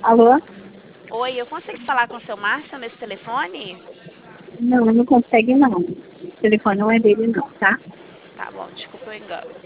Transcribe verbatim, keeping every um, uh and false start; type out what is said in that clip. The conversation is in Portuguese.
Alô? Oi, eu consigo falar com o seu Márcio nesse telefone? Não, não consegue não. O telefone não é dele não, tá? Tá bom, desculpa o engano.